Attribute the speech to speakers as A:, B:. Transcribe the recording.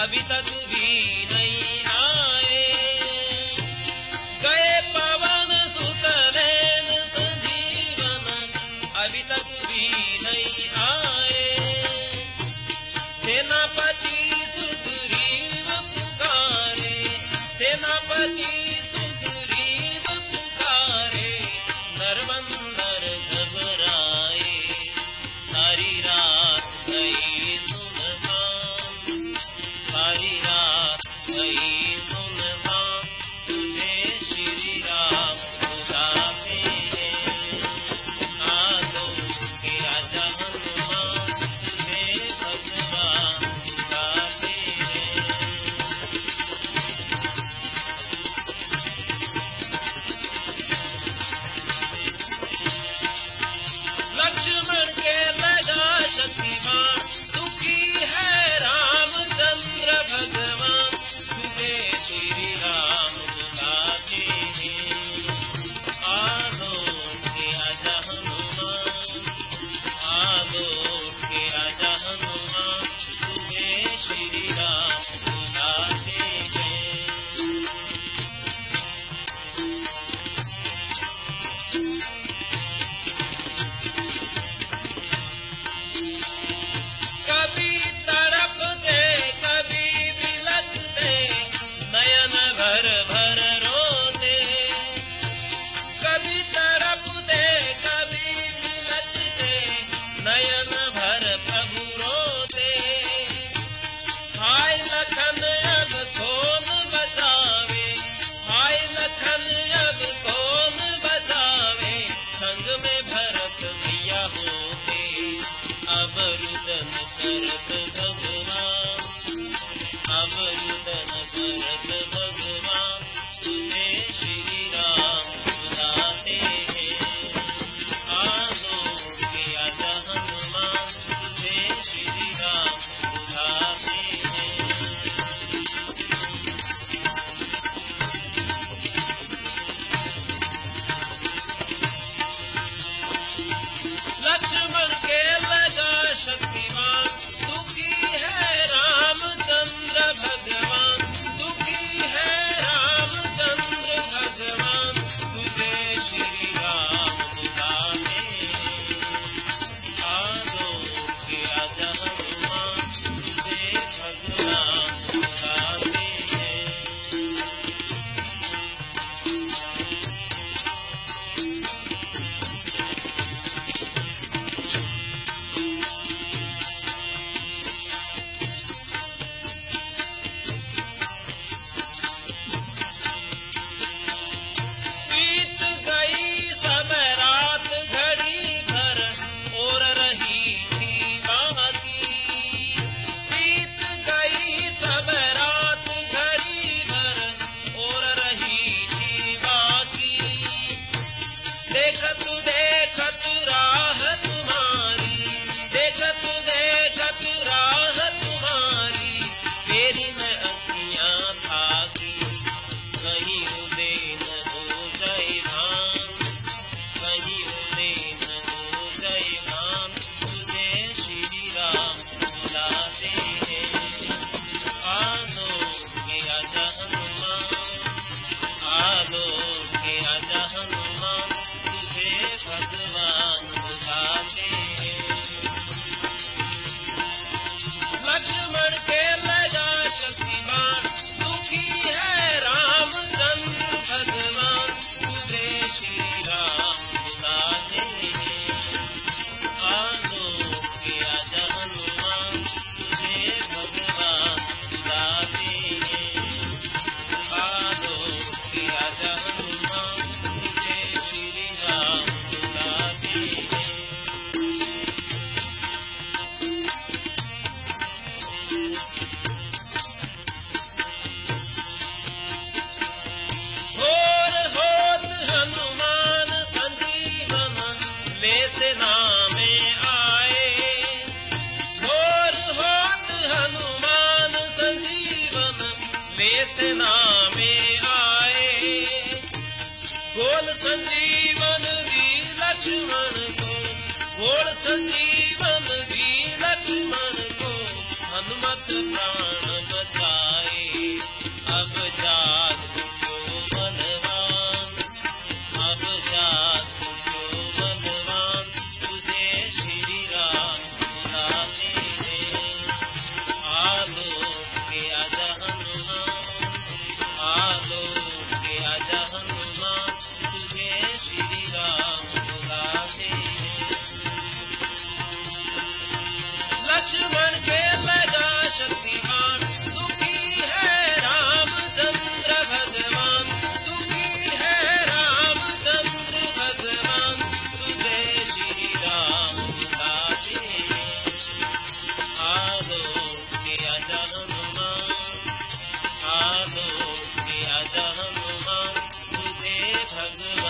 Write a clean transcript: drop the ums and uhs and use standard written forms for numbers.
A: अभी तक भी नहीं आए। गए पवन सुत नैन संजीवन, अभी तक भी नहीं आए। सेनापति सुग्रीव पुकारे, सेनापति सुग्रीव पुकारे, नरवंदर घबराए। सारी रात गई सुनसान, सारी रात गई सुनसान, तुझे श्री राम बुलाते हैं। आलो के आजा हनुमान, तुझे भगवान बुलाते हैं। लक्ष्मण के लगा शक्तिमान, दुखी है रामचंद्र भगवान, तुझे श्री राम बुलाते हैं। आलो के आजा हनुमान, आलो के आजा हनुमान, तुझे श्री राम बुलाते हैं। कभी तड़पते कभी बिलखते, नयन भर भर रोते। कभी तड़पते कभी बिलखते, नयन भर प्रभु रोते। हाय लखन अब कौन बचावे, हाय लखन अब कौन बचावे, संग में भरत भैया होते। अब रुदन करत भगवान, अब रुदन करत भगवान, तुझे श्री राम बुलाते हैं। आलो के आजा हनुमान, तुझे श्री राम बुलाते हैं। लक्ष्मण के लगा शक्तिमान, दुखी है रामचंद्र भगवान, दुखी है रामचंद्र भगवान, तुझे श्री राम बुलाते हैं। आलो के आजा हनुमान, तुझे भगवान बुलाते हैं। बीत गई सब रात घड़ी भर, और रही थी बाकी। बीत गई सब रात घड़ी भर, और रही थी बाकी। देखत देखत राह तुम्हारी, देखत देखत राह तुम्हारी, मेरी न अखियाँ थाकी। कहीं उदय न हो जाए भान, कहीं उदय न हो जाए भान, तुझे श्री राम बुलाते हैं। आलो के आजा हनुमान, आलो के आजा हनुमान, तुझे भगवान बुलाते हैं। लक्ष्मण के लगा शक्तिमान, दुखी है रामचंद्र भगवान, तुझे श्री राम बुलाते हैं। आलो के आजा हनुमान, तुझे भगवान बुलाते हैं। आलो के आजा हनुमान, तुझे श्री राम बुलाते हैं। घोर होत हनुमान संजीवन, ले सेना में आए। घोर होत हनुमान संजीवन, ले सेना में आए। गोल संजीवन दी लक्ष्मण को, गोल संजीवन दी लक्ष्मण को, हनुमत प्राण बचाए। आजा हनुमान, आलोक के आजा हनुमान, तुझे भगवान